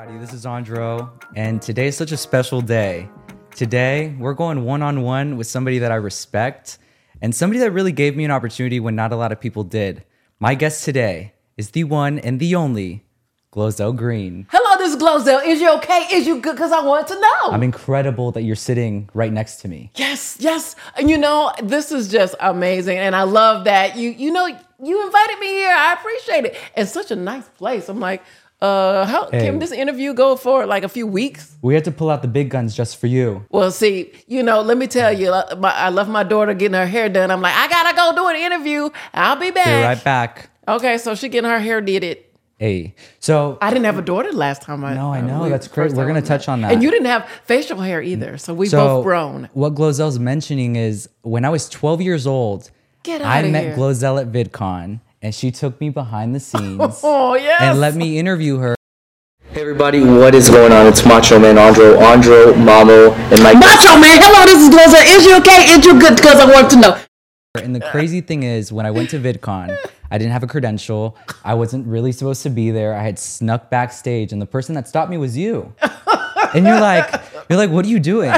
everybody, this is Andro, and today is such a special day. Today, we're going one-on-one with somebody that I respect, and somebody that really gave me an opportunity when not a lot of people did. My guest today is the one and the only Glozell Green. Hello, this is Glozell. Is you okay? Is you good? Because I want to know. I'm incredible that you're sitting right next to me. Yes. And you know, this is just amazing. And I love that you invited me here. I appreciate it. And such a nice place. I'm like, how can this interview go for like a few weeks? We had to pull out the big guns just for you. Well, see, let me tell you, I left my daughter getting her hair done. I'm like, I gotta go do an interview. I'll be back. Be right back. Okay, so she getting her hair did. Hey, so I didn't have a daughter last time. I know that's great. We're gonna touch on that. And you didn't have facial hair either, so we both grown. What Glozell's mentioning is when I was 12 years old, I met Glozell at VidCon, and she took me behind the scenes. Oh yes, and let me interview her. Hey everybody, what is going on? It's Macho Man Andro, Mamo, and my Macho Man. Hello, this is Glozell. Is you okay? Is you good? Because I want to know. And the crazy thing is, when I went to VidCon, I didn't have a credential. I wasn't really supposed to be there. I had snuck backstage, and the person that stopped me was you. And you're like, what are you doing?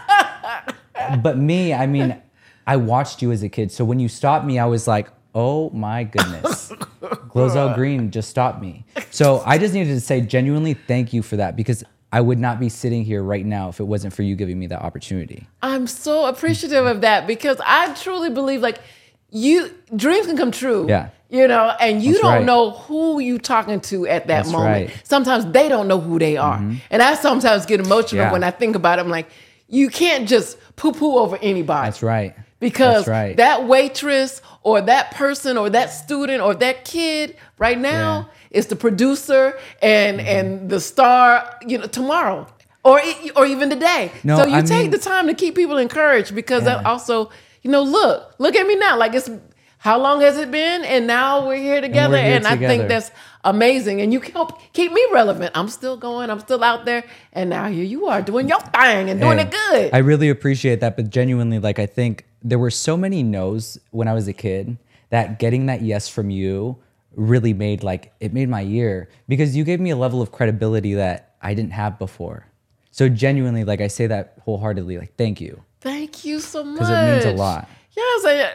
But me, I mean, I watched you as a kid. So when you stopped me, I was like, oh my goodness. Glozell Green just stopped me. So I just needed to say genuinely thank you for that, because I would not be sitting here right now if it wasn't for you giving me that opportunity. I'm so appreciative of that, because I truly believe dreams can come true. Yeah. And you don't know who you talking to at that moment. Right. Sometimes they don't know who they are. Mm-hmm. And I sometimes get emotional when I think about it. I'm like, you can't just poo-poo over anybody. That's right. Because that waitress or that person or that student or that kid right now is the producer and the star, tomorrow or even today. No, so you take the time to keep people encouraged, because that also, look at me now. Like, it's how long has it been? And now we're here together. And I think that's amazing. And you help keep me relevant. I'm still going. I'm still out there. And now here you are doing your thing and doing it good. I really appreciate that. But genuinely, I think there were so many no's when I was a kid that getting that yes from you really made my year, because you gave me a level of credibility that I didn't have before. So genuinely, I say that wholeheartedly, thank you. Thank you so much. Because it means a lot. Yes,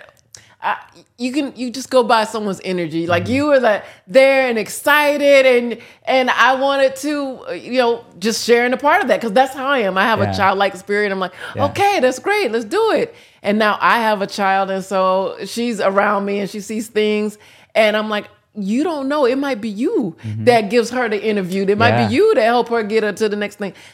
you just go by someone's energy. You were there and excited, and I wanted to, just sharing a part of that, because that's how I am. I have a childlike spirit. I'm like, okay, that's great. Let's do it. And now I have a child, and so she's around me and she sees things, and I'm like, you don't know. It might be you that gives her the interview. It might be you that help her get her to the next thing.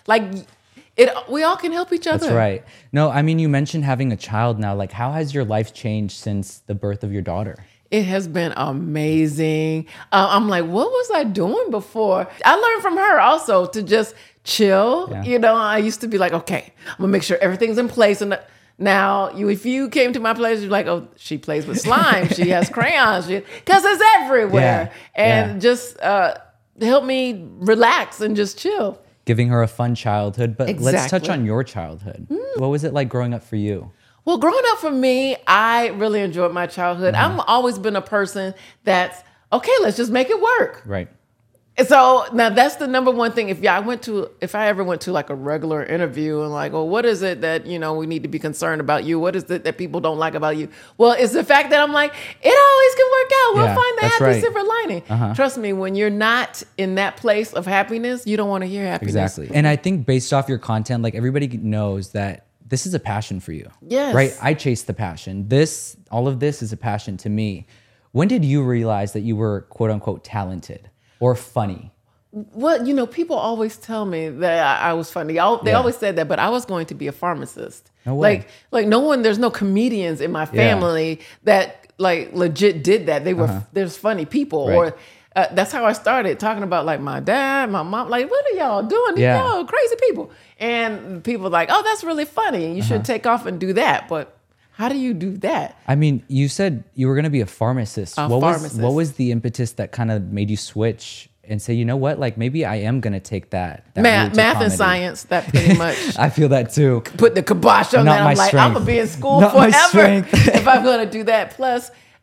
We all can help each other. That's right. No, I mean, you mentioned having a child now. How has your life changed since the birth of your daughter? It has been amazing. I'm like, what was I doing before? I learned from her also to just chill. Yeah. I used to be like, okay, I'm gonna make sure everything's in place. And now, if you came to my place, you're like, oh, she plays with slime. She has crayons. Because it's everywhere. Just help me relax and just chill. Giving her a fun childhood. But let's touch on your childhood. What was it like growing up for you? Well, growing up for me, I really enjoyed my childhood. I've always been a person that's, okay, let's just make it work. Right. So now that's the number one thing. If I ever went to a regular interview and what is it that, we need to be concerned about you? What is it that people don't like about you? Well, it's the fact that I'm like, it always can work out. We'll find the happy silver lining. Trust me, when you're not in that place of happiness, you don't want to hear happiness. Exactly. And I think based off your content, everybody knows that this is a passion for you. Yes. Right? I chase the passion. All of this is a passion to me. When did you realize that you were quote unquote talented or funny? Well, people always tell me that I was funny. They always said that, but I was going to be a pharmacist. No way. There's no comedians in my family that legit did that. They were, there's funny people. Right. Or that's how I started talking about my dad, my mom, what are y'all doing? Y'all crazy people. And people were like, oh, that's really funny. You should take off and do that. But how do you do that? I mean, you said you were going to be a pharmacist. What was the impetus that kind of made you switch and say, you know what, maybe I am going to take that math and science, that pretty much. I feel that too. Put the kibosh on that. I'm like, I'm going to be in school forever if I'm going to do that. Plus,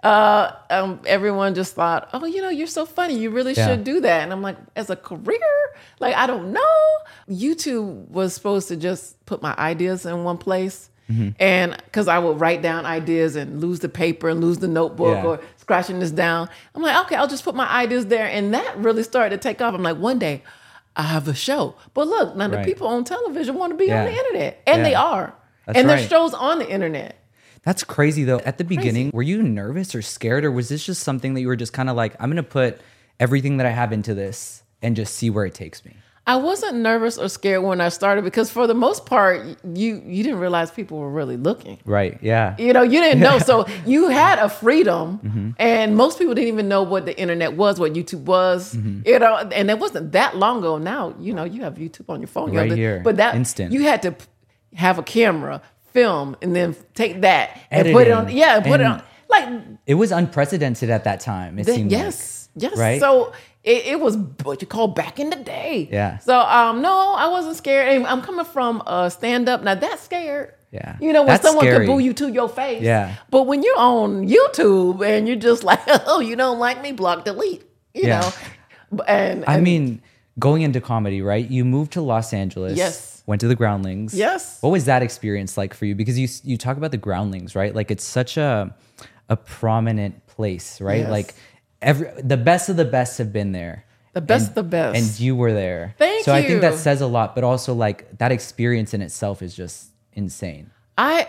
everyone just thought, oh, you're so funny. You really Yeah. should do that. And I'm like, as a career, like, I don't know. YouTube was supposed to just put my ideas in one place. Mm-hmm. And because I would write down ideas and lose the paper and lose the notebook Yeah. or scratching this down. I'm like, okay, I'll just put my ideas there. And that really started to take off. I'm like, one day I have a show. But look, now the Right. people on television want to be Yeah. on the internet. And they Yeah. are. That's and right. there's shows on the internet. That's crazy though. At the beginning, were you nervous or scared, or was this just something that you were just kind of like, I'm going to put everything that I have into this and just see where it takes me? I wasn't nervous or scared when I started because for the most part, you didn't realize people were really looking. Right. Yeah. You didn't know. So you had a freedom Mm-hmm. and most people didn't even know what the internet was, what YouTube was, Mm-hmm. and it wasn't that long ago. Now, you have YouTube on your phone. You Right have here. But that Instant. you had to have a camera, film, and then take that and put it on. Editing. Yeah, put it And on. Like, It was unprecedented at that time. It seemed yes. right? So it was what you call back in the day. Yeah. So no, I wasn't scared. And I'm coming from a stand up. Now that's scared. Yeah. When That's someone scary. can boo you to your face. Yeah. But when you're on YouTube and you're just like, oh, you don't like me, block, delete. You Yeah. know. And I mean, going into comedy, right? You moved to Los Angeles. Yes. Went to the Groundlings. Yes. What was that experience like for you? Because you talk about the Groundlings, right? Like it's such a prominent place, right? Yes. Like the best of the best have been there. The best of the best. And you were there. Thank so I think that you. says a lot, but also like that experience in itself is just insane. I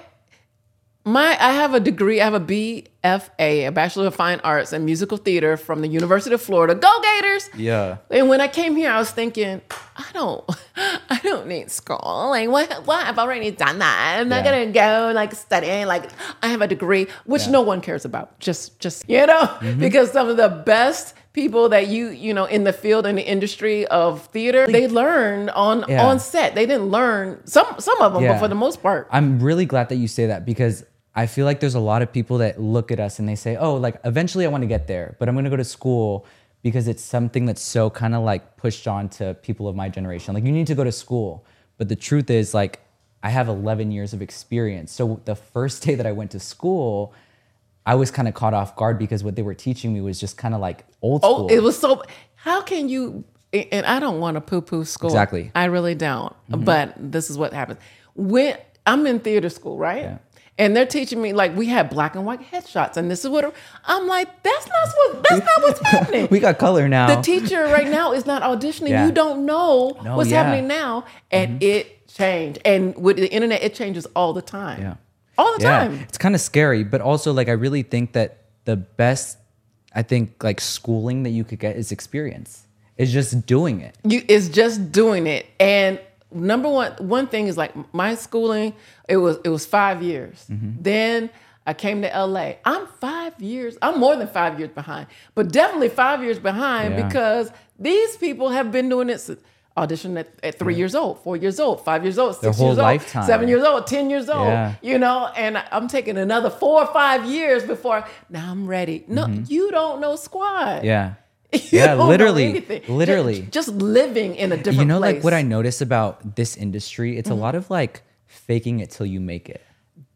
have a degree. I have a BFA, a Bachelor of Fine Arts and Musical Theater from the University of Florida. Go Gators! Yeah. And when I came here, I was thinking, I don't need school. Like, what? I've already done that. I'm not Yeah. gonna go like studying. Like, I have a degree, which Yeah. no one cares about. Just because some of the best people that you in the field in the industry of theater, they learned on set. They didn't learn some of them, Yeah. but for the most part, I'm really glad that you say that because I feel like there's a lot of people that look at us and they say, oh, like eventually I want to get there, but I'm going to go to school because it's something that's so kind of like pushed on to people of my generation. Like you need to go to school. But the truth is like I have 11 years of experience. So the first day that I went to school, I was kind of caught off guard because what they were teaching me was just kind of like old school. oh, it was so. How can you? And I don't want to poo-poo school. Exactly. I really don't. But this is what happens when I'm in theater school, right? Yeah. And they're teaching me like we had black and white headshots, and this is what I'm like. That's not what's happening. We got color now. The teacher right now is not auditioning. Yeah. You don't know No, what's yeah. happening now, and it changed. And with the internet, it changes all the time. Yeah. All the Yeah, time. it's kind of scary, but also like I really think that the best, I think like schooling that you could get is experience. It's just doing it. It's just doing it. And number one thing is like my schooling, it was 5 years. Mm-hmm. Then I came to LA. I'm more than 5 years behind, but definitely 5 years behind Yeah. because these people have been doing it since audition at 3 years old, 4 years old, 5 years old, 6 Their years whole old, lifetime. 7 years old, 10 years old, Yeah. and I'm taking another 4 or 5 years before now I'm ready. No, you don't know squat. Mm-hmm. Yeah. You Yeah, don't know literally, anything. literally. Just living in a different You know, place. like what I notice about this industry, Mm-hmm. it's a lot of like faking it till you make it.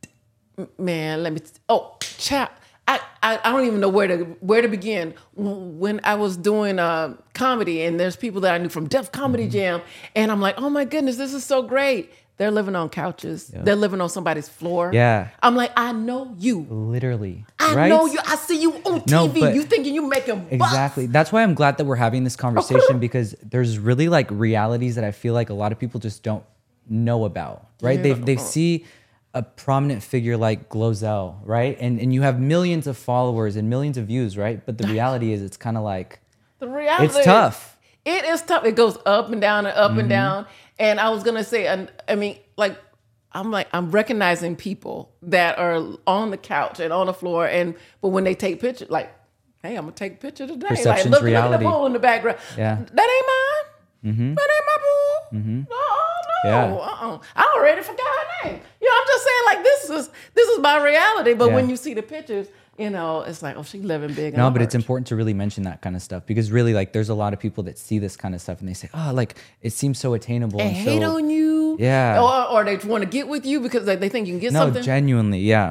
Man, let me. Chat. I don't even know where to begin. When I was doing comedy, and there's people that I knew from Def Comedy Mm-hmm. Jam, and I'm like, oh my goodness, this is so great. They're living on couches. They're living on somebody's floor. Yeah. I'm like, I know you. Literally. I right? know you. I see you on TV. No, but- you thinking you making bucks. Exactly. That's why I'm glad that we're having this conversation because there's really like realities that I feel like a lot of people just don't know about, right? Yeah. They see a prominent figure like Glozell, right? And you have millions of followers and millions of views, right? But the reality is it's kind of like, The reality it's tough. It is tough. It goes up and down and up Mm-hmm. and down. And I was gonna say, I'm recognizing people that are on the couch and on the floor, but when they take pictures, like, hey, I'm gonna take a picture today. Perception's like, look at reality. the pool in the background. Yeah. Mm-hmm. That ain't mine. That ain't my pool. Oh no. Yeah. I already forgot her name. I'm just saying, like, this is my reality. But Yeah. when you see the pictures, it's like, oh, she living big. No, and but it's large. important to really mention that kind of stuff because really, like, there's a lot of people that see this kind of stuff and they say, "Oh, like it seems so attainable." And hate on you. Yeah. Or they want to get with you because they think you can get No, something. genuinely, yeah.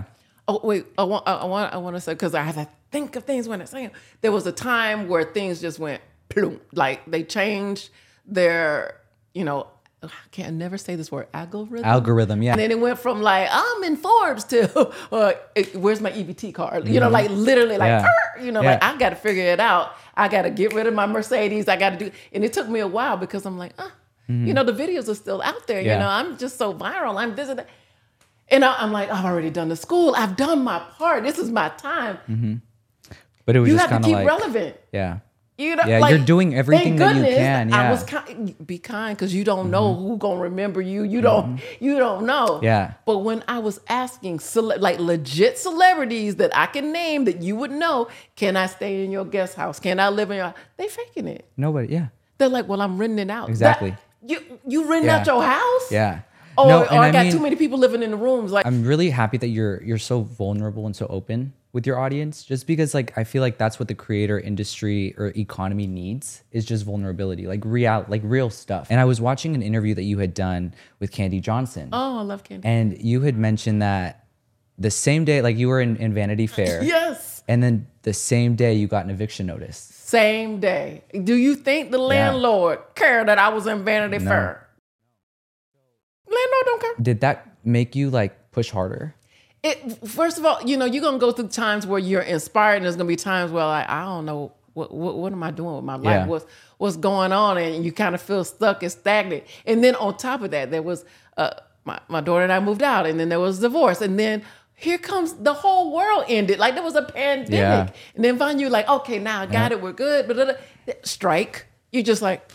Oh wait, I want to say, because I have to think of things when I say them. There was a time where things just went plum, like they changed their, I can't never say this word, Algorithm, yeah. And then it went from like, I'm in Forbes to, where's my EBT card? Like literally like, Yeah. like I got to figure it out. I got to get rid of my Mercedes. I got to do, and it took me a while because I'm like, the videos are still out there. Yeah. I'm just so viral. I'm this and that. And I'm like, I've already done the school. I've done my part. This is my time. But it was You just have to kind of keep like, relevant. yeah. Yeah, you're doing everything that you can. Yeah. Be kind, because you don't know who gonna remember you. You don't know. Yeah. But when I was asking like legit celebrities that I can name that you would know, can I stay in your guest house? Can I live in your? They faking it. Nobody. Yeah. They're like, well, I'm renting it out. Exactly. You renting out your house? Yeah. Oh, No, or and I got mean, too many people living in the rooms. Like, I'm really happy that you're so vulnerable and so open with your audience, just because like I feel like that's what the creator industry or economy needs, is just vulnerability, like real stuff. And I was watching an interview that you had done with Candy Johnson. oh, I love Candy. And you had mentioned that the same day, like you were in Vanity Fair. Yes. And then the same day you got an eviction notice. Same day. Do you think the landlord cared that I was in Vanity Fair? Landlord don't care. Did that make you like push harder? First of all, you're gonna go through times where you're inspired, and there's gonna be times where like, I don't know what am I doing with my life? Yeah. What's going on? And you kind of feel stuck and stagnant. And then on top of that, there was my daughter and I moved out, and then there was divorce, and then here comes the whole world ended. Like there was a pandemic, Yeah. and then finally you're like, okay, now I got it, we're good. But strike, you just like,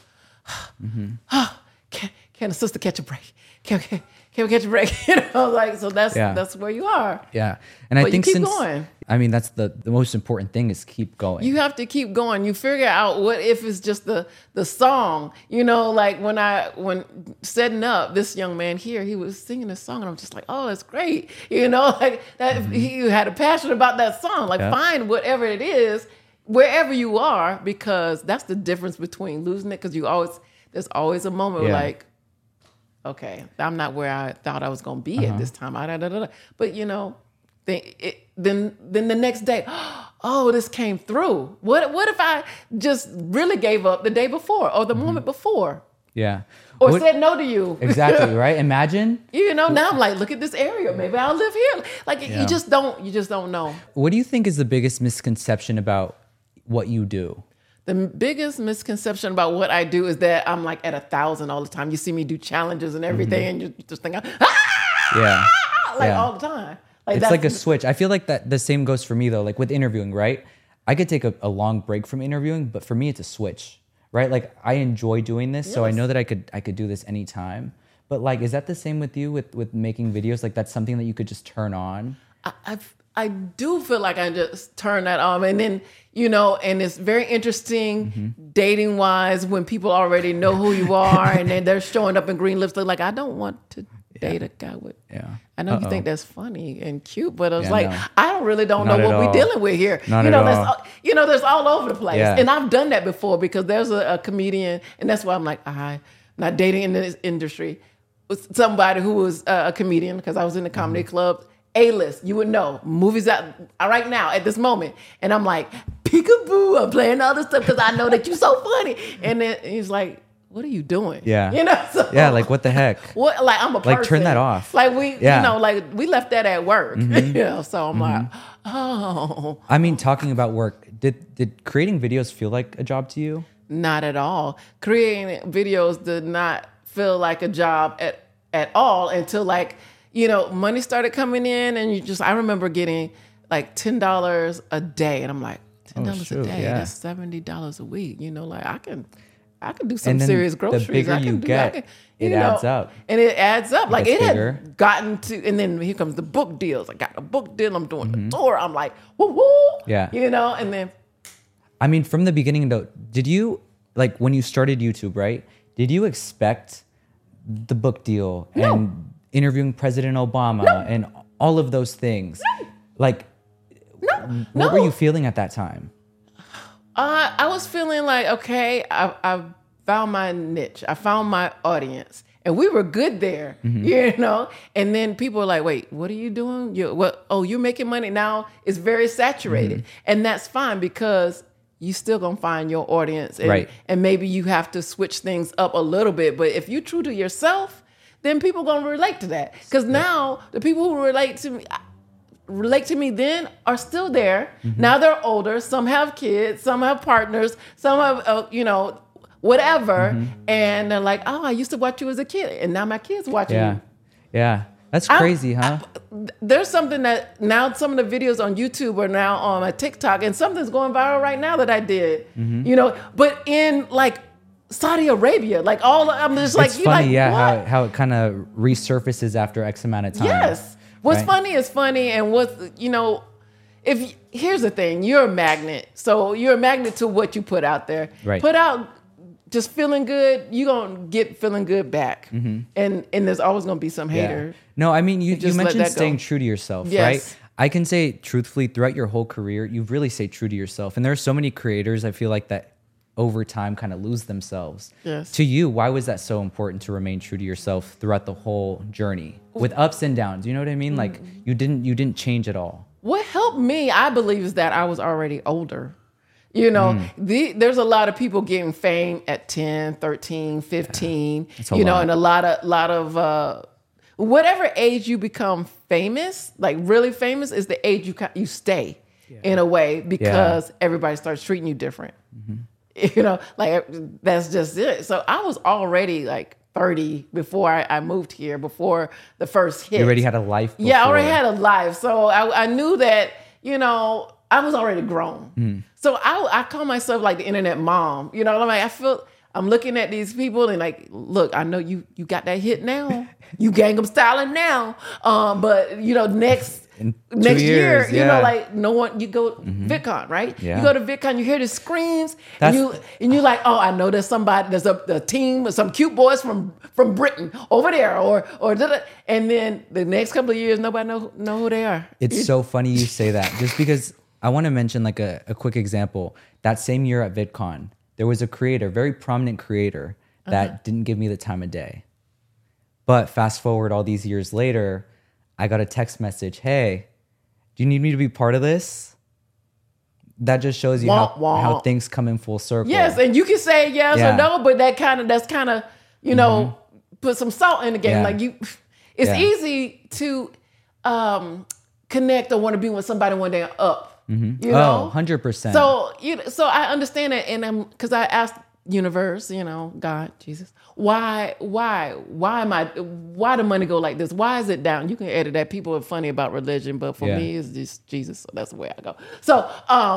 can a sister catch a break? Can we catch a break? Like, so that's where you are. Yeah. And I But you think keep since going. I mean that's the most important thing is keep going. You have to keep going. You figure out what if it's just the song. Like when setting up this young man here, he was singing a song, and I'm just like, oh, that's great. Like that he had a passion about that song. Like find whatever it is, wherever you are, because that's the difference between losing it. Because there's always a moment where like, okay, I'm not where I thought I was going to be at this time. But then the next day, oh, this came through. What if I just really gave up the day before or the moment before? Yeah. Or said no to you. Exactly, right? Imagine. Now I'm like, look at this area. Maybe I'll live here. Like you just don't know. What do you think is the biggest misconception about what you do? The biggest misconception about what I do is that I'm like at 1,000 all the time. You see me do challenges and everything, and you just think, Yeah. all the time. Like It's like a switch. I feel like that the same goes for me though. Like with interviewing, right? I could take a long break from interviewing, but for me it's a switch, right? Like I enjoy doing this, so I know that I could do this anytime. But like, is that the same with you with making videos? Like that's something that you could just turn on? I do feel like I just turn that on, and then and it's very interesting dating wise when people already know who you are, and then they're showing up in green lipstick. Like I don't want to date a guy with. Yeah. I know you think that's funny and cute, but it's Yeah, like no. I don't know Not at what we're all. dealing with here. Not at all. There's all over the place, Yeah. and I've done that before because there's a comedian, and that's why I'm like I'm not dating in this industry. With somebody who was a comedian because I was in the comedy club. A-list, you would know, movies out right now at this moment. And I'm like, peekaboo, I'm playing all this stuff because I know that you're so funny. And then he's like, what are you doing? Yeah. So, Yeah, like what the heck? what? Like I'm a person. Like, turn that off. Like we, Yeah. like we left that at work. So I'm like, oh. I mean, talking about work, did creating videos feel like a job to you? Not at all. Creating videos did not feel like a job at all until like, money started coming in, and I remember getting like $10 a day, and I'm like, $10 a day, yeah. that's $70 a week. Like I can do some And then serious the groceries. bigger you get, it adds up. And it adds up. Like it gets bigger. had gotten to, and then here comes the book deals. I got a book deal. I'm doing the tour. I'm like, woo woo. Yeah. And then I mean, from the beginning though, did you, like when you started YouTube, right? Did you expect the book deal and interviewing President Obama and all of those things? Like, what were you feeling at that time? I was feeling like, okay, I found my niche. I found my audience. and we were good there, you know. And then people are like, "Wait, what are you doing? You're making money now." It's very saturated, and that's fine because you still gonna find your audience, and, Right. and maybe you have to switch things up a little bit. But if you're true to yourself, then people gonna relate to that. Because now the people who relate to me then are still there. Now they're older. Some have kids. Some have partners. Some have, whatever. And they're like, "Oh, I used to watch you as a kid, and now my kids watching Yeah. you." Yeah. That's crazy, huh? There's something that now some of the videos on YouTube are now on my TikTok, and something's going viral right now that I did. But in like Saudi Arabia, like I'm just like, It's you funny, like, what? how it kind of resurfaces after X amount of time. Yes. What's Right. funny is funny, and here's the thing, you're a magnet. So you're a magnet to what you put out there. Right. Put out just feeling good, you're going to get feeling good back. And there's always going to be some hater. Yeah. No, I mean, you just let mentioned that go. staying true to yourself, Yes. right? I can say truthfully throughout your whole career, you've really stayed true to yourself. And there are so many creators, I feel like, that over time kind of lose themselves. Yes. To you, why was that so important to remain true to yourself throughout the whole journey with ups and downs? You know what I mean? Like you didn't change at all. What helped me, I believe, is that I was already older. There's a lot of people getting fame at 10, 13, 15, That's a lot. and a lot of whatever age you become famous, like really famous, is the age you stay in a way, because everybody starts treating you different. Like that's just it. So I was already like 30 before I moved here, before the first hit. You already had a life before. Yeah, I already had a life. So I knew that, I was already grown. So I call myself like the internet mom. I'm looking at these people and like, look, I know you got that hit now. You Gangnam Styling now. But next In year, 2 years, yeah. like no one, you go VidCon, right? Yeah. You go to VidCon, you hear the screams, That's- and you're like, oh, I know there's a team with some cute boys from Britain over there, and then the next couple of years, nobody know who they are. It's so funny you say that, just because I want to mention like a quick example. That same year at VidCon, there was a creator, very prominent creator, that didn't give me the time of day. But fast forward all these years later, I got a text message, "Hey, do you need me to be part of this?" That just shows you Womp, womp. how things come in full circle. Yes, and you can say yes Yeah. or no, but that's kind of put some salt in the game. Yeah. Like it's Yeah. easy to connect or want to be with somebody when they're up. Oh, 100%. So I understand it, and because I asked universe, God, Jesus, why the money go like this? Why is it down? You can edit that. People are funny about religion, but for me, it's just Jesus. So that's the way I go. So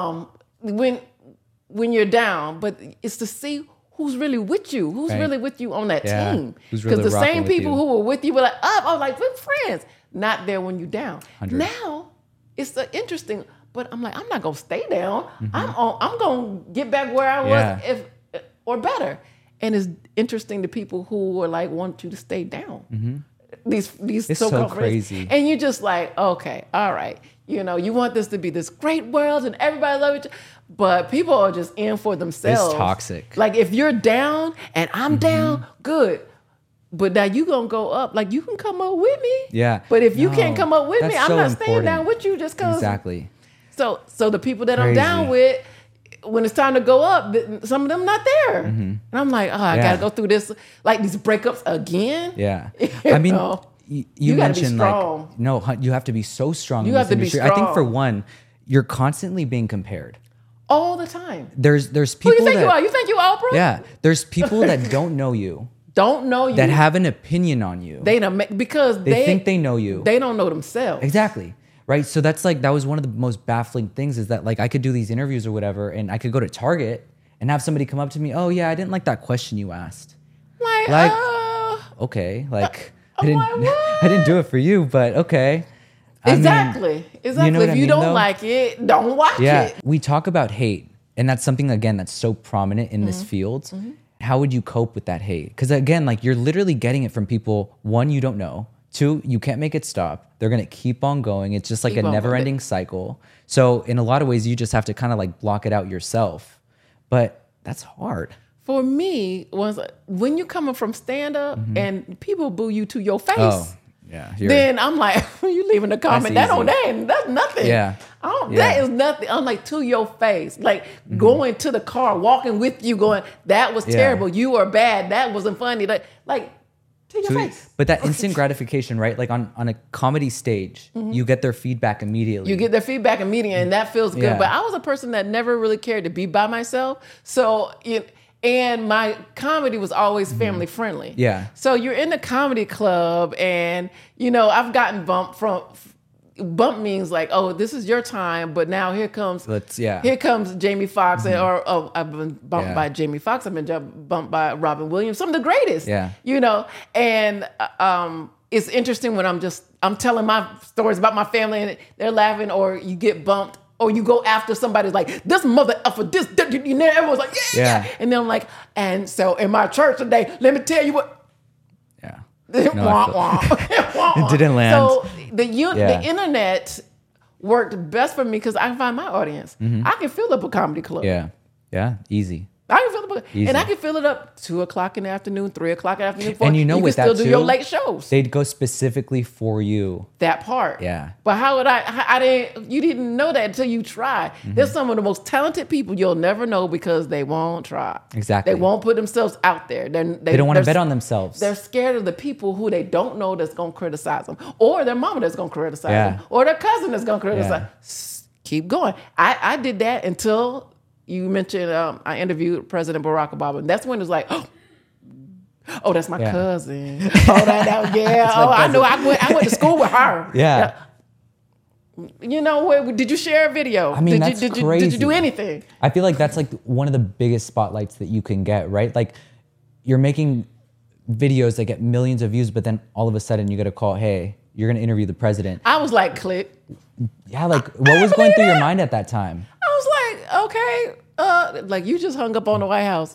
when you're down, but it's to see who's really with you, who's Right. really with you on that Yeah. team. Who's really Because the rocking same with people you. who were with you were like, oh, like we're friends. Not there when you're down. 100. Now it's interesting, but I'm like, I'm not gonna stay down. I'm gonna get back where I was Yeah. or better. And it's interesting to people who are like want you to stay down. These It's so-called so friends. crazy. And you're just like, okay, all right. You want this to be this great world and everybody love each other. But people are just in for themselves. It's toxic. Like if you're down and I'm down, good. But now you gonna go up. Like you can come up with me. Yeah. But if you No, can't come up with me, that's I'm so not staying important. down with you just cause. Exactly. So the people that I'm Crazy. down with, when it's time to go up, some of them not there. And I'm like, I Yeah. gotta go through this, like these breakups again. Yeah. You I mean, know? you You gotta be mentioned strong. like, no, you have to be so strong You in have this to be industry. I think for strong. one, you're constantly being compared. All the time. There's Who people you think that, you are? You think you Oprah? yeah, there's people that don't know you, Don't know you. that have an opinion on you. they don't make, because They think they know you. They don't know themselves. Exactly. Right. So that was one of the most baffling things, is that like I could do these interviews or whatever, and I could go to Target and have somebody come up to me, "Oh yeah, I didn't like that question you asked." Like, Okay, like I'm like, what? I didn't do it for you, but okay. I mean, exactly. you know what If I you mean, don't though? like it, don't watch yeah, it. we talk about hate, and that's something again that's so prominent in Mm-hmm. this field. How would you cope with that hate? Because again, like you're literally getting it from people. One, you don't know. Two, you can't make it stop. They're gonna keep on going. It's just like Keep a on going. never-ending cycle. So in a lot of ways, you just have to kind of like block it out yourself. But that's hard. For me, was when you're coming from stand up and people boo you to your face. Oh, yeah. Then I'm like, you leaving a comment. That's nothing. Yeah. That is nothing. I'm like, to your face. Like going to the car, walking with you, going, that was terrible. You are bad. That wasn't funny. Like to your face. But that instant gratification, right? Like on a comedy stage, you get their feedback immediately. You get their feedback immediately, and that feels good. Yeah. But I was a person that never really cared to be by myself. So and my comedy was always family friendly. Yeah. So you're in the comedy club, and I've gotten bumped from. Bump means like, oh, this is your time, but now here comes Jamie Foxx, or I've been bumped by Jamie Foxx. I've been bumped by Robin Williams, some of the greatest. Yeah. And it's interesting when I'm telling my stories about my family and they're laughing, or you get bumped. Or you go after somebody like, this mother effer, this, everyone's like, yeah. And then I'm like, and so in my church today, let me tell you what. Yeah. It didn't land. So the internet worked best for me because I can find my audience. I can fill up a comedy club. Yeah. Yeah. Easy. I can fill it up, Easy. and I can fill it up 2:00 in the afternoon, 3:00 in the afternoon. 4. And you with can that still do your late shows. They'd go specifically for you. That part. Yeah. But how would I didn't, you didn't know that until you try. There's some of the most talented people you'll never know because they won't try. Exactly. They won't put themselves out there. They don't want to bet on themselves. They're scared of the people who they don't know that's going to criticize them, or their mama that's going to criticize them, or their cousin that's going to criticize. Keep going. I did that until you mentioned I interviewed President Barack Obama. And that's when it was like, oh, that's my cousin. Oh, that I know. I went to school with her. Yeah. Did you share a video? I mean, did you do anything? I feel like that's like one of the biggest spotlights that you can get, right? Like you're making videos that get millions of views, but then all of a sudden you get a call, hey, you're going to interview the president. I was like, click. Yeah, like what was going through your mind at that time? I was like, okay, like you just hung up on the White House.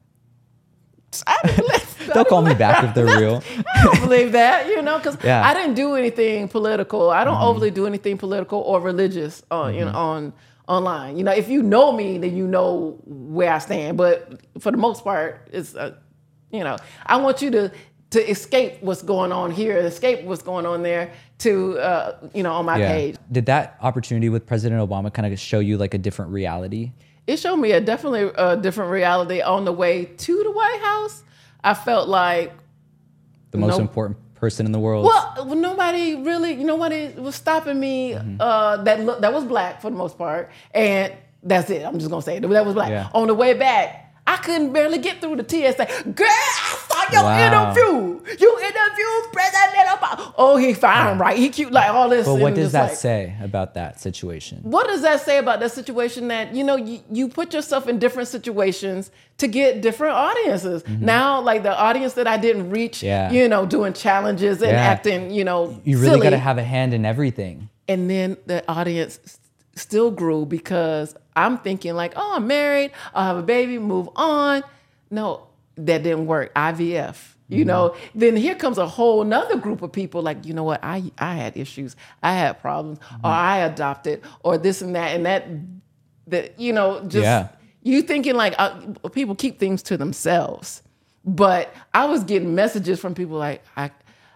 They'll call me back if they're real. I don't believe that, because I didn't do anything political. I don't overly do anything political or religious on online. If you know me, then you know where I stand. But for the most part, it's I want you to escape what's going on here, escape what's going on there to on my page. Did that opportunity with President Obama kind of show you like a different reality? It showed me definitely a different reality on the way to the White House. I felt like the most important person in the world. Well, nobody was stopping me that was black for the most part, and that's it. I'm just gonna say it. That was black. Yeah. On the way back, I couldn't barely get through the TSA. Girl, I saw your interview. You interviewed President Obama. Oh, he fine, right? He cute, like all this. But what does that say about that situation? What does that say about that situation? That you put yourself in different situations to get different audiences. Now, like the audience that I didn't reach, doing challenges and acting, you really got to have a hand in everything. And then the audience still grew because I'm thinking like, oh, I'm married, I'll have a baby, move on. No, that didn't work. IVF. Then here comes a whole nother group of people like, you know what, I had issues, I had problems, or I adopted, or this and that, you thinking like people keep things to themselves. But I was getting messages from people like, I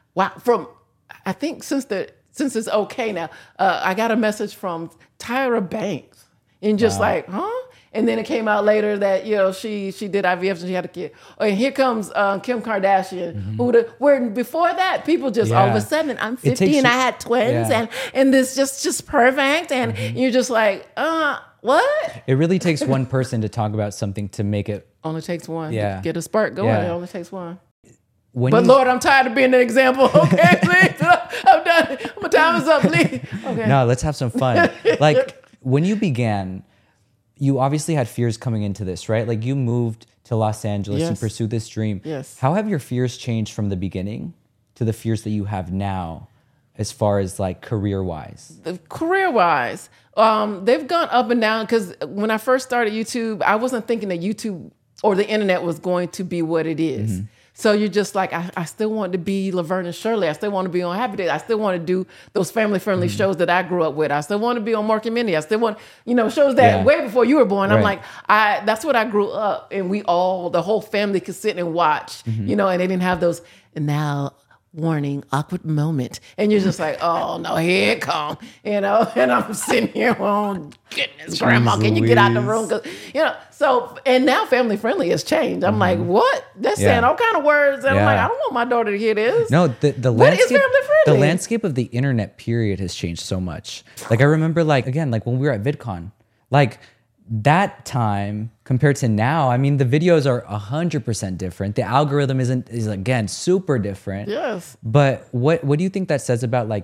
think since it's okay now, I got a message from Tyra Banks, and just like, huh? And then it came out later that she did IVF and she had a kid. And here comes Kim Kardashian, where before that people just all of a sudden I'm 50 and I had twins and this just perfect, and you're just like, what? It really takes one person to talk about something to make it. Only takes one. Yeah. Get a spark going. It only takes one. Lord, I'm tired of being an example. Okay, please. I'm done. My time is up, please. Okay. No, let's have some fun. Like when you began, you obviously had fears coming into this, right? Like you moved to Los Angeles and pursued this dream. Yes. How have your fears changed from the beginning to the fears that you have now, as far as like career-wise? Career-wise, they've gone up and down because when I first started YouTube, I wasn't thinking that YouTube or the internet was going to be what it is. So you're just like, I still want to be Laverne and Shirley. I still want to be on Happy Days. I still want to do those family-friendly shows that I grew up with. I still want to be on Mork and Mindy. I still want, shows that way before you were born. I'm like, that's what I grew up. And the whole family could sit and watch, and they didn't have those, and now, warning, awkward moment. And you're just like, oh no, here it come. And I'm sitting here, oh goodness, grandma, can you get out the room? Cause, so, and now family friendly has changed. I'm like, what? They're saying all kind of words. And I'm like, I don't want my daughter to hear this. No, the what landscape, is family friendly? The landscape of the internet period has changed so much. Like I remember when we were at VidCon, like that time compared to now, I mean, the videos are 100% different. The algorithm is again super different. Yes. But what do you think that says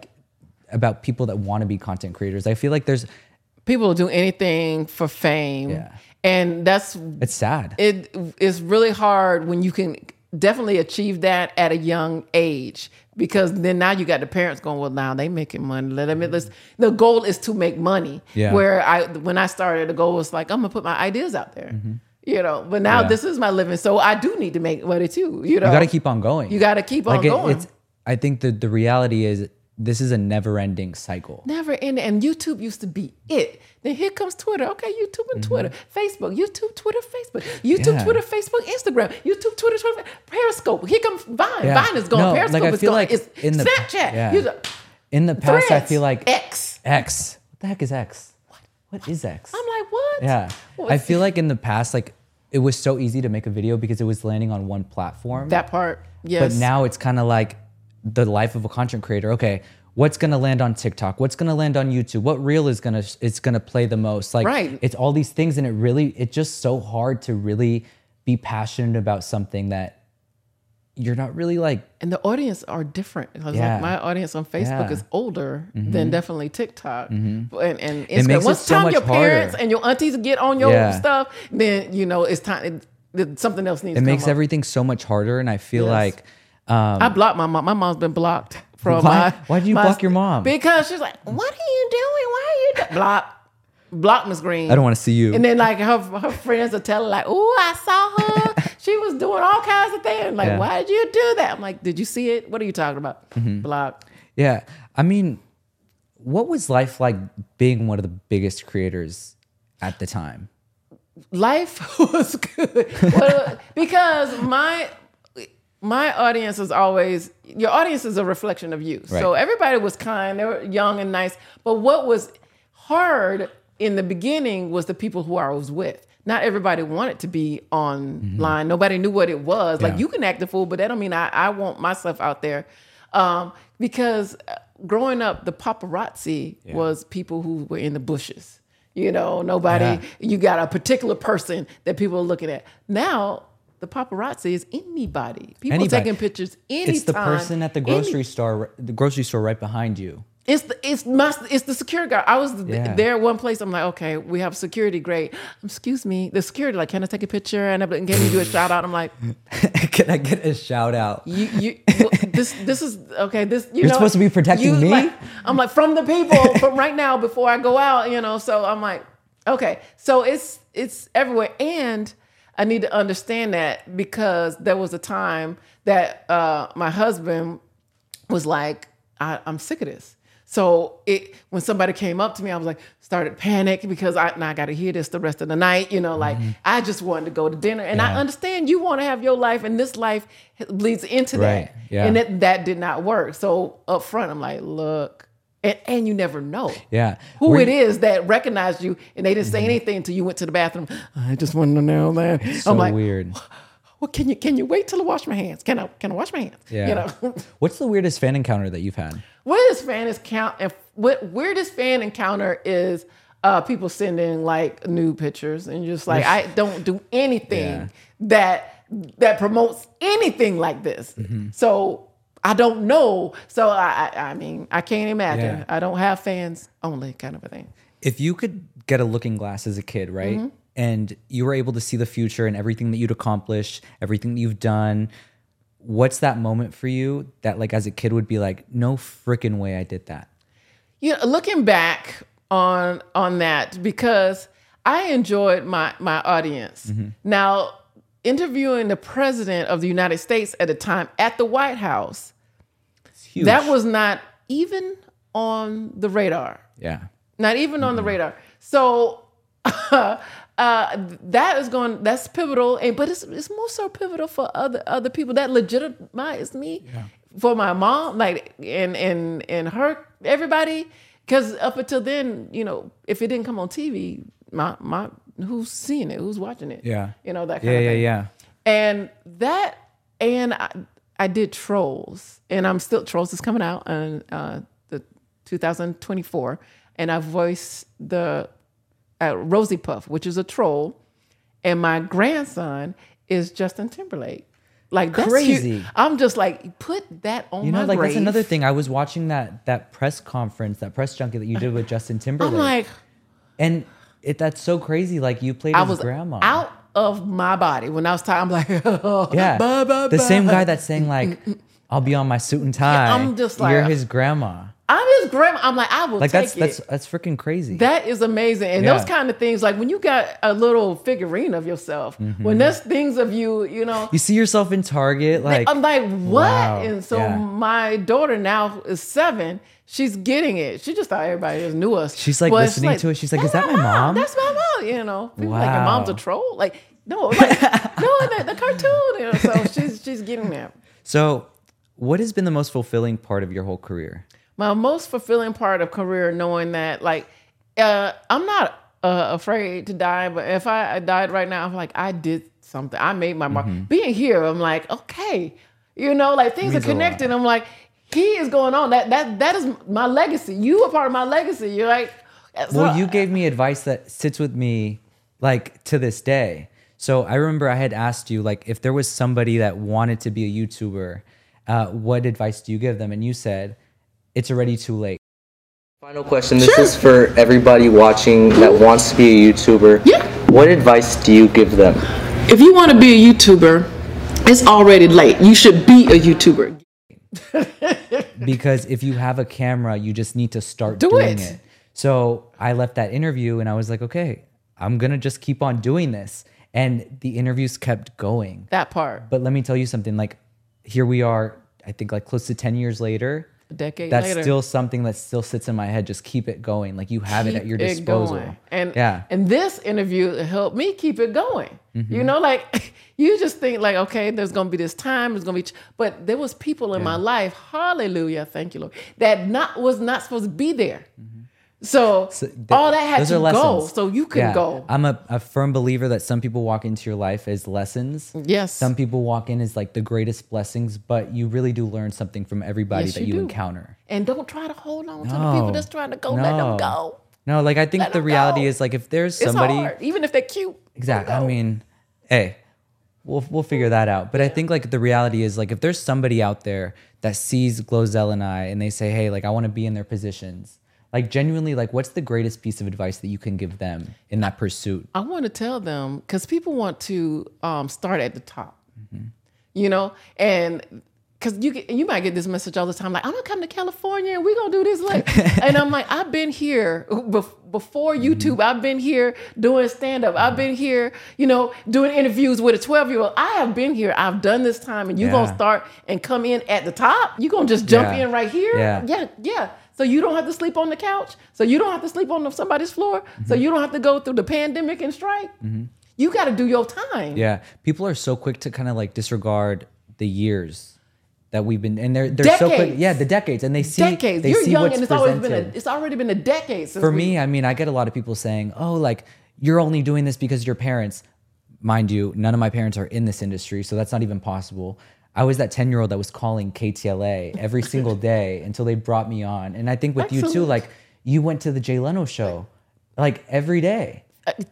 about people that want to be content creators? I feel like there's people who do anything for fame. Yeah. And it's sad. It is really hard when you can definitely achieve that at a young age, because then now you got the parents going, well, now they making money. The goal is to make money. Yeah. Where when I started, the goal was like, I'm gonna put my ideas out there. But now this is my living, so I do need to make money too. You got to keep on going. You got to keep on going. I think the reality is this is a never-ending cycle. Never ending. And YouTube used to be it. Then here comes Twitter. Okay, YouTube and Twitter. Facebook. YouTube, Twitter, Facebook. YouTube, Twitter, Facebook, Instagram. YouTube, Twitter, Periscope. Here comes Vine. Yeah. Vine is gone. No, Periscope like, is gone. It's Snapchat. Yeah. In the past, Threads. I feel like X. What the heck is X? What is X? I'm like, what? Yeah. I feel like in the past, like it was so easy to make a video because it was landing on one platform. That part, yes. But now it's kind of like the life of a content creator. Okay, what's gonna land on TikTok? What's gonna land on YouTube? What reel is gonna play the most? Like, it's all these things, and it's just so hard to really be passionate about something that you're not really like. And the audience are different. Like my audience on Facebook is older than definitely TikTok and Instagram. It makes Once it so much your parents harder. and your aunties get on your stuff, then it's time. Something else needs to come It makes up. everything so much harder, and I feel like I blocked my mom. My mom's been blocked from why did you block your mom? Because she's like, "What are you doing? Why are you block Miss Green? I don't want to see you." And then like her friends will tell her like, "Oh, I saw her. She was doing all kinds of things. Like, why did you do that?" I'm like, "Did you see it? What are you talking about?" Block. Yeah, I mean, what was life like being one of the biggest creators at the time? Life was good. Well, because my audience is always, your audience is a reflection of you. Right. So everybody was kind, they were young and nice. But what was hard in the beginning was the people who I was with. Not everybody wanted to be online. Nobody knew what it was. Like, you can act a fool, but that don't mean I want myself out there. Because growing up, the paparazzi was people who were in the bushes. Nobody, you got a particular person that people are looking at. Now, the paparazzi is anybody. People taking pictures anytime. It's the person at the grocery store right behind you. It's the security guard. I was there one place. I'm like, okay, we have security. Great. Excuse me. The security, like, can I take a picture? And can you do a shout out? I'm like, can I get a shout out? This is okay. You're supposed to be protecting me. Like, I'm like, from the people from right now before I go out. So I'm like, okay. So it's everywhere, and I need to understand that, because there was a time that my husband was like, I'm sick of this. So when somebody came up to me, I was like, started panic because I got to hear this the rest of the night. Like, I just wanted to go to dinner. And I understand you want to have your life, and this life bleeds into that. Yeah. And that did not work. So up front, I'm like, look, and you never know who it is that recognized you, and they didn't say anything until you went to the bathroom. I just want to know that. It's so I'm like, weird. Well, can you wait till I wash my hands? Can I wash my hands? Yeah. What's the weirdest fan encounter that you've had? Weirdest fan encounter is people sending like nude pictures, and just like, I don't do anything that promotes anything like this. So I don't know. So I mean, I can't imagine. Yeah. I don't have fans only kind of a thing. If you could get a looking glass as a kid, right? And you were able to see the future and everything that you'd accomplished, everything that you've done, what's that moment for you that, like, as a kid would be like, no freaking way I did that? Looking back on that, because I enjoyed my audience. Now, interviewing the president of the United States at the time at the White House. It's huge. That was not even on the radar. Yeah. Not even on the radar. So that's pivotal, but it's more so pivotal for other people that legitimize me, for my mom, like and her, everybody, because up until then, if it didn't come on TV, my who's seeing it, who's watching it, that kind of thing. Yeah. And I did Trolls, and I'm still Trolls is coming out in the 2024, and I voiced the Rosie Puff, which is a troll, and my grandson is Justin Timberlake. Like, that's crazy. Huge. I'm just like, put that on my grave. That's another thing. I was watching that press conference, that press junket that you did with Justin Timberlake. I'm like, and that's so crazy. Like, you played his grandma. Out of my body when I was tired. I'm like, the same guy that's saying like, I'll be on my suit and tie. I'm just like, you're his grandma. I'm his grandma. I'm like, I will take it. That's freaking crazy. That is amazing. And those kind of things, like when you got a little figurine of yourself, when there's things of you, you see yourself in Target, like, I'm like, what? Wow. And so my daughter now is 7. She's getting it. She just thought everybody just knew us. She's like listening to it. She's like, is that my mom? That's my mom. People like, your mom's a troll. Like, no, no, the cartoon. So she's getting that. So, what has been the most fulfilling part of your whole career? My most fulfilling part of career, knowing that, like, I'm not afraid to die, but if I died right now, I'm like, I did something. I made my mark. Being here, I'm like, okay, like things are connected. I'm like, he is going on. That is my legacy. You are part of my legacy. You're like, well, you gave me advice that sits with me, like, to this day. So I remember I had asked you, like, if there was somebody that wanted to be a YouTuber, what advice do you give them? And you said, it's already too late. Final question. This is for everybody watching that wants to be a YouTuber. Yeah. What advice do you give them? If you want to be a YouTuber, it's already late. You should be a YouTuber. Because if you have a camera, you just need to start doing it. So I left that interview and I was like, okay, I'm going to just keep on doing this. And the interviews kept going. That part. But let me tell you something, like, here we are, I think like close to 10 years later. A decade That's later. still something that still sits in my head. Just keep it going. Like, you have it at your disposal. And this interview helped me keep it going. Like, you just think like, okay, there's going to be this time, there's going to be, but there was people in my life, hallelujah, thank you, Lord, that was not supposed to be there. So all that had to go so you could go. I'm a firm believer that some people walk into your life as lessons. Yes. Some people walk in as like the greatest blessings, but you really do learn something from everybody that you encounter. And don't try to hold on to the people that's trying to go. Let them go. No, like, I think the reality is, like, if there's somebody, it's hard, even if they're cute. Exactly. I mean, hey, we'll figure that out. But I think, like, the reality is, like, if there's somebody out there that sees Glozell and I and they say, hey, like, I want to be in their positions. Like, genuinely, like, what's the greatest piece of advice that you can give them in that pursuit? I want to tell them, because people want to start at the top, and because you might get this message all the time, like, I'm going to come to California and we're going to do this. Like, and I'm like, I've been here before YouTube. I've been here doing stand-up. I've been here, doing interviews with a 12-year-old. I have been here. I've done this time, and you're going to start and come in at the top? You're going to just jump in right here? Yeah. So you don't have to sleep on the couch. So you don't have to sleep on somebody's floor. So you don't have to go through the pandemic and strike. You got to do your time. Yeah. People are so quick to kind of like disregard the years that we've been, and they're decades. So quick. Yeah, the decades. And they see decades. They You're see young, what's and it's already been a decade since. For me, I mean, I get a lot of people saying, oh, like, you're only doing this because your parents. Mind you, none of my parents are in this industry, so that's not even possible. I was that 10-year-old that was calling KTLA every single day until they brought me on. And I think with you too, like, you went to the Jay Leno show, like, every day.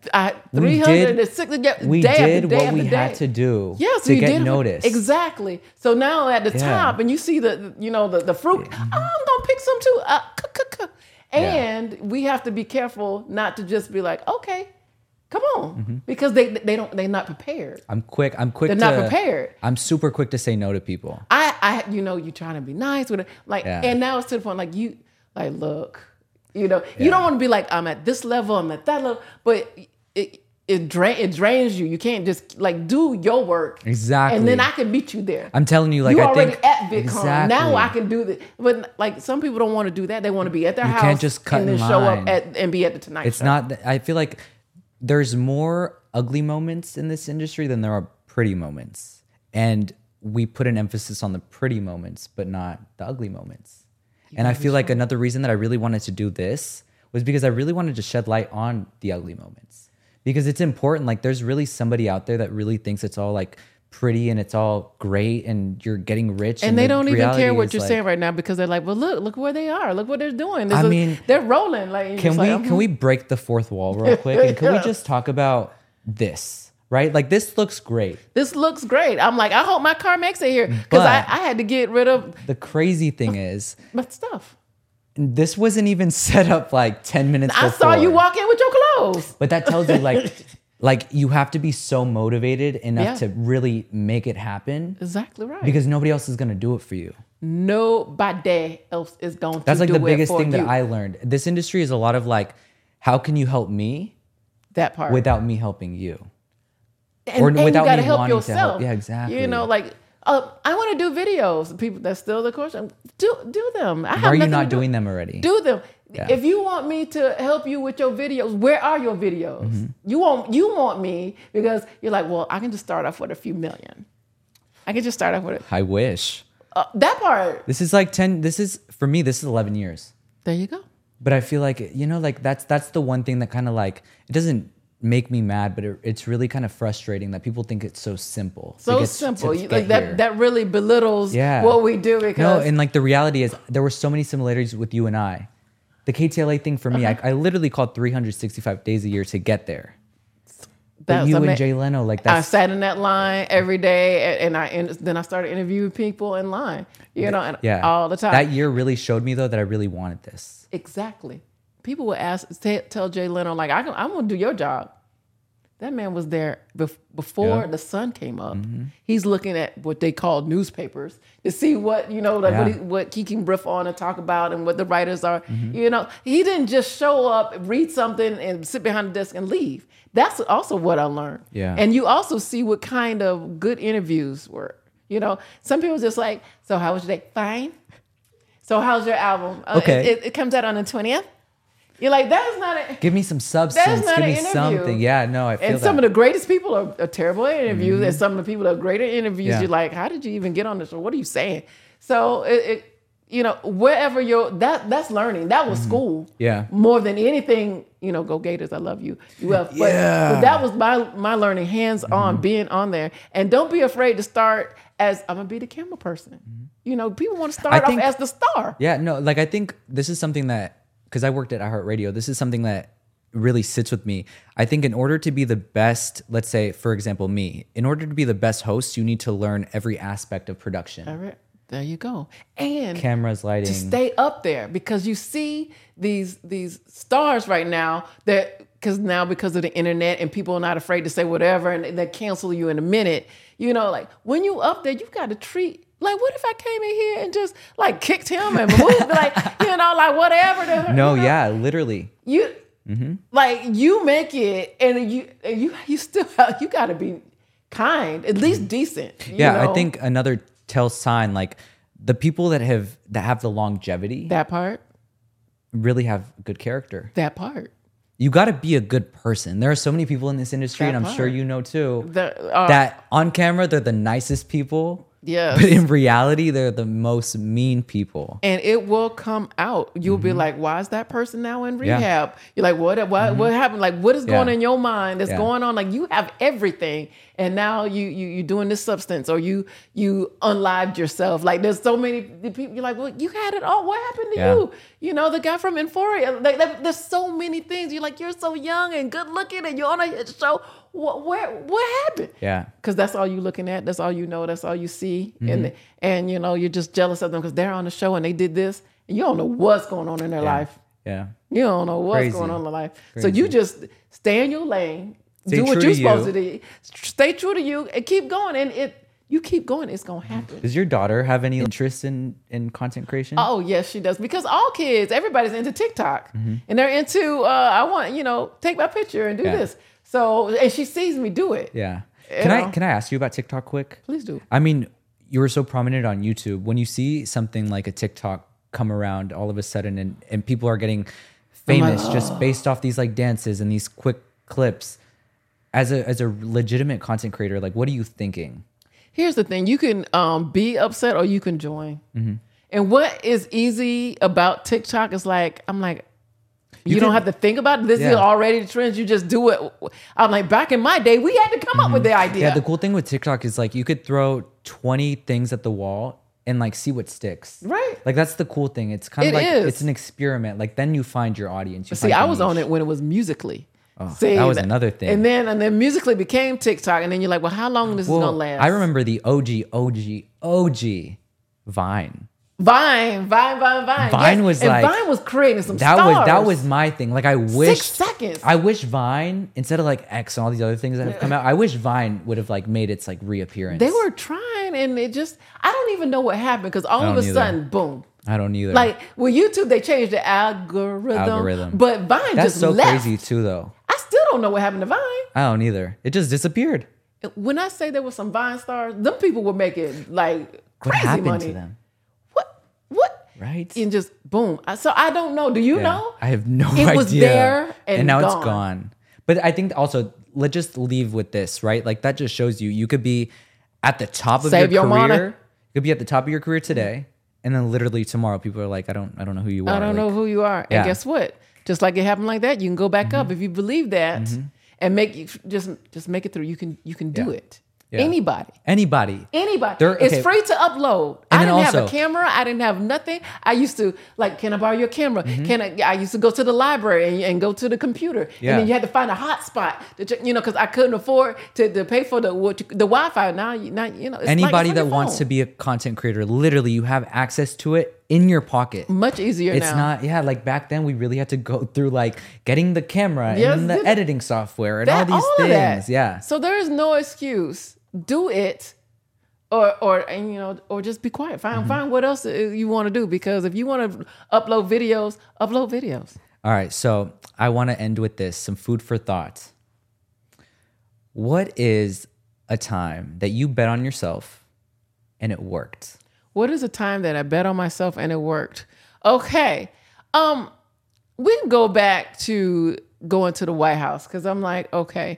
360 we did what we had to do to get noticed. Exactly. So now at the top, and you see the fruit. I'm gonna pick some too. And we have to be careful not to just be like, okay, come on, because they're not prepared. I'm quick. They're not prepared. I'm super quick to say no to people. You trying to be nice with it, like, and now it's to the point like you, like, look. You don't want to be like, I'm at this level, I'm at that level. But if it drains you. You can't just like do your work. Exactly. And then I can meet you there. I'm telling you, like, you I already think at VidCon. exactly. Now I can do this. But like some people don't want to do that. They want to be at their house can't just cut and then in show line. up and be at the Tonight It's Show. not. I feel like there's more ugly moments in this industry than there are pretty moments, and we put an emphasis on the pretty moments, but not the ugly moments. And I feel like another reason that I really wanted to do this was because I really wanted to shed light on the ugly moments, because it's important. Like, there's really somebody out there that really thinks it's all like pretty and it's all great and you're getting rich, And they the don't even reality care what is, you're like, saying right now because they're like, well, look where they are. Look what they're doing. I mean, they're rolling. Like, Can we break the fourth wall real quick? And can we Yeah. just talk about this, right? Like, this looks great. This looks great. I'm like, I hope my car makes it here because But- I had to get rid of The crazy thing is, my stuff. this wasn't even set up like 10 minutes I before. saw you walk in with your clothes. But that tells you like you have to be so motivated enough Yeah. to really make it happen, Exactly right. because nobody else is going to do it for you. Nobody else is going to That's like do the it biggest for thing that you. I learned. This industry is a lot of like, how can you help me That part. without me helping you? and, or and without you gotta me help wanting to yourself. help. Yeah, exactly. You know, like, I want to do videos. People, that's still the question. Do them. Why are you not doing them already? Do them. Yeah. If you want me to help you with your videos, where are your videos? Mm-hmm. You want me because you're like, well, I can just start off with a few million. I can just start off with I wish. that part. This is like 10, this is, for me, this is 11 years. There you go. But I feel like, you know, like that's the one thing that kind of like, it doesn't make me mad, but it's really kind of frustrating that people think it's so simple. to So get- simple. to You- get like that. here. That really belittles Yeah. what we do because No, and like the reality is there were so many similarities with you and I. The KTLA thing for me, I literally called 365 days a year to get there. But you and Jay Leno, like I that's sat in that line every day, and then I started interviewing people in line. You know, and all the time. That year really showed me though that I really wanted this. Exactly. People would tell Jay Leno, like, I'm going to do your job. That man was there before the sun came up. Mm-hmm. He's looking at what they call newspapers to see what, you know, like Yeah. what he can riff on and talk about and what the writers are. Mm-hmm. You know, he didn't just show up, read something and sit behind the desk and leave. That's also what I learned. Yeah. And you also see what kind of good interviews were. You know, some people just like, so how was your day? Fine. So how's your album? Okay. It comes out on the 20th. You're like, that is not a... Give me some substance. not Give an me interview. something. Yeah, no, I feel And that. some of the greatest people are terrible at interviews, and some of the people that are great at interviews, Yeah. you're like, how did you even get on the show? What are you saying? So you know, wherever that's learning. That was school. Yeah. More than anything, you know, go Gators, I love you. But Yeah. that was my learning, hands on, being on there. And don't be afraid to start as I'm gonna be the camera person. You know, people want to start off as the star. Yeah, no, like I think this is something that, because I worked at iHeartRadio, this is something that really sits with me. I think in order to be the best, let's say, for example, me, in order to be the best host, you need to learn every aspect of production. All right. There you go. And Cameras, lighting. to stay up there because you see these stars right now that because of the internet and people are not afraid to say whatever and they cancel you in a minute. You know, like when you up there, you got to treat. Like, what if I came in here and just like kicked him and moved, like, you know, like whatever. No, you know? yeah, literally. You like you make it, and you still you got to be kind, at least decent. You Yeah, know? I think another tell sign, like the people that have the longevity that part. really have good character. That part. You got to be a good person. There are so many people in this industry, That and I'm sure part. you know too, The, that on camera they're the nicest people. Yes. But in reality, they're the most mean people. and it will come out. You'll Mm-hmm. be like, why is that person now in rehab? You're like, what happened? Like, what is going Mm-hmm. Yeah. in your mind that's Yeah. going on? Like, you have everything, and now you doing this substance, or you unlived yourself. Like, there's so many people. You're like, well, you had it all. What happened to Yeah. you? You know, the guy from Euphoria. Like, there's so many things. You're like, you're so young and good looking, and you're on a hit show. What happened? Yeah. Because that's all you're looking at. That's all you know. That's all you see. Mm-hmm. And you know, you're just jealous of them because they're on the show and they did this. And you don't know what's going on in their life. Yeah. You don't know what's Crazy. going on in their life. So Crazy. you just stay in your lane, Stay do what true you're to supposed you. to do. Stay true to you and keep going. And you keep going, it's gonna happen. Does your daughter have any interest in content creation? Oh yes, she does. Because all kids, everybody's into TikTok, and they're into I want take my picture and do Yeah. this. So, and she sees me do it. Yeah. You Can I know? can I ask you about TikTok quick? Please do. I mean, you were so prominent on YouTube. When you see something like a TikTok come around all of a sudden and people are getting famous just based off these like dances and these quick clips, as a legitimate content creator, like what are you thinking? Here's the thing. You can be upset or you can join. Mm-hmm. And what is easy about TikTok is like, I'm like, you don't have to think about it. This is Yeah. already the trends. You just do it. I'm like, back in my day, we had to come up with the idea. Yeah, the cool thing with TikTok is like you could throw 20 things at the wall and like see what sticks. Right. Like that's the cool thing. It's kind of It like is. it's an experiment. Like then you find your audience. You See, find I your was on niche. it when it was Musically. Oh, that was another thing. And then Musically became TikTok. And then you're like, well, how long is this going to last? I remember the OG Vine. Vine. Vine was and like- Vine was creating some That stars. was my thing. Like I wish 6 seconds. I wish Vine, instead of like X and all these other things that have come out, I wish Vine would have like made its like reappearance. They were trying, and it just, I don't even know what happened because all of don't a either. sudden, boom. I don't either. Like with YouTube, they changed the algorithm. But Vine That's just so left. crazy too, though. I still don't know what happened to Vine. I don't either. It just disappeared. When I say there was some Vine stars, them people were making like What crazy happened money. to them? What? Right? And just boom. So I don't know. Do you Yeah. know? I have no It idea. was there and now gone. it's gone. But I think also let's just leave with this, right? Like that just shows you could be at the top of Save your your career. money. You could be at the top of your career today, and then literally tomorrow people are like, I don't know who you are. I don't know Like, who you are. Yeah. And guess what? Just like it happened like that, you can go back up if you believe that and make you just make it through. You can do Yeah. it. Yeah. Anybody. Anybody. It's okay. free to upload. And I then didn't have a also- camera. I didn't have nothing. I used to like, can I borrow your camera? I used to go to the library and go to the computer. Yeah. And then you had to find a hotspot to check, because I couldn't afford to pay for the Wi-Fi. Now, it's Anybody like that wants to be a content creator, literally you have access to it in your pocket. much easier It's now. not, like back then we really had to go through like getting the camera Yes, and then the editing software and all these of things. that. Yeah. So there is no excuse. Do it, or just be quiet. Find what else you want to do, because if you want to upload videos, upload videos. All right. So I want to end with this, some food for thought. What is a time that you bet on yourself and it worked? What is a time that I bet on myself and it worked? Okay. We can go back to going to the White House, because I'm like, okay,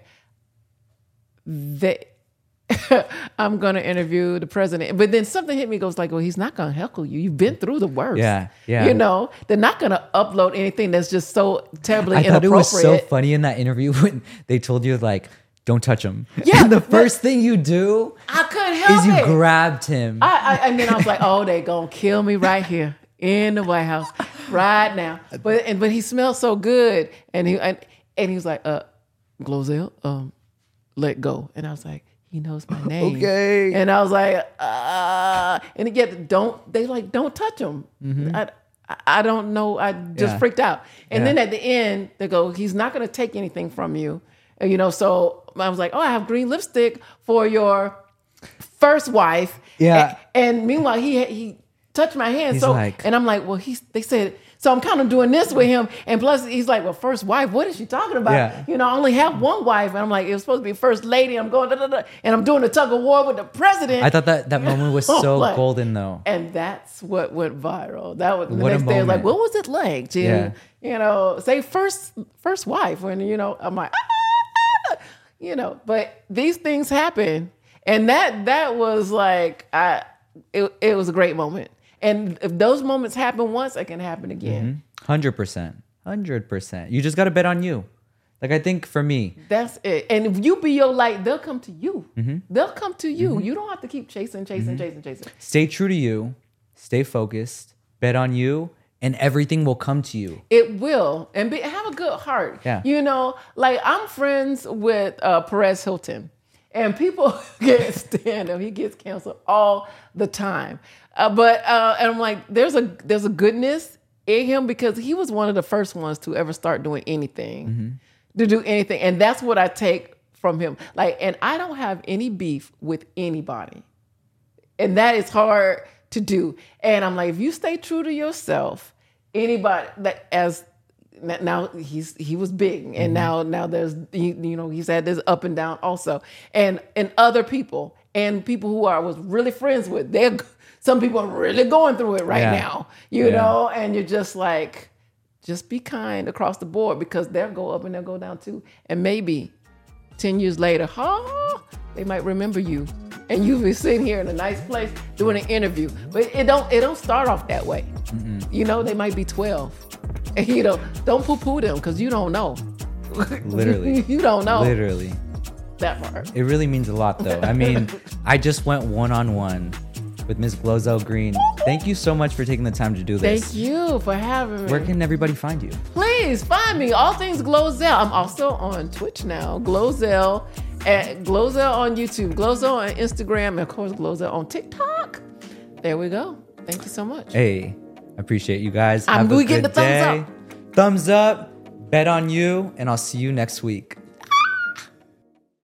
I'm going to interview the president. But then something hit me, goes like, well, he's not going to heckle you. You've been through the worst. Yeah. They're not going to upload anything that's just so terribly I thought inappropriate. it was so funny in that interview when they told you like, don't touch him. Yeah, And the but- first thing you do I couldn't help is you it. grabbed him. And then I was like, oh, they going to kill me right here in the White House right now. But he smelled so good. And he was like, Glozell, let go. And I was like, he knows my name. Okay. And I was like, and yet don't touch him. I don't know. I just Yeah. freaked out. And Yeah. then at the end, they go, he's not going to take anything from you. And, so I was like, oh, I have green lipstick for your first wife. Yeah. And meanwhile, he touched my hand. He's So, like- and I'm like, well, they said, so I'm kind of doing this with him. And plus he's like, well, first wife, what is she talking about? Yeah. I only have one wife. And I'm like, it was supposed to be first lady. I'm going, and I'm doing a tug of war with the president. I thought that moment was so Like- golden though. And that's what went viral. That was the What a next day. I was like, moment. what was it like to, say first wife? When, I'm like, but these things happen. And that was like, it was a great moment. And if those moments happen once, it can happen again. 100%. 100%. You just got to bet on you. Like I think for me, That's it. And if you be your light, they'll come to you. They'll come to you. You don't have to keep chasing. stay true to you, stay focused, bet on you, and everything will come to you. It will. And have a good heart. Yeah. Like I'm friends with Perez Hilton. And people can't stand him. He gets canceled all the time. And I'm like, there's a goodness in him, because he was one of the first ones to ever start doing anything, to do anything. And that's what I take from him. Like, and I don't have any beef with anybody. And that is hard to do. And I'm like, if you stay true to yourself, anybody that as now he was big, and now there's he's had this up and down also, and other people and people who I was really friends with, some people are really going through it right now, you know, and you're just like, just be kind across the board, because they'll go up and they'll go down too, and maybe 10 years later, they might remember you, and you'll be sitting here in a nice place doing an interview, but it don't start off that way. You know, they might be 12. And, don't poo-poo them, because you don't know. Literally. You don't know. Literally. That part. It really means a lot, though. I mean, I just went one-on-one with Ms. Glozell Green. Thank you so much for taking the time to do this. Thank you for having me. Where can everybody find you? Please find me. All things Glozell. I'm also on Twitch now. Glozell on YouTube. Glozell on Instagram. And of course, Glozell on TikTok. There we go. Thank you so much. Hey, I appreciate you guys. We get the thumbs up. Thumbs up. Bet on you. And I'll see you next week.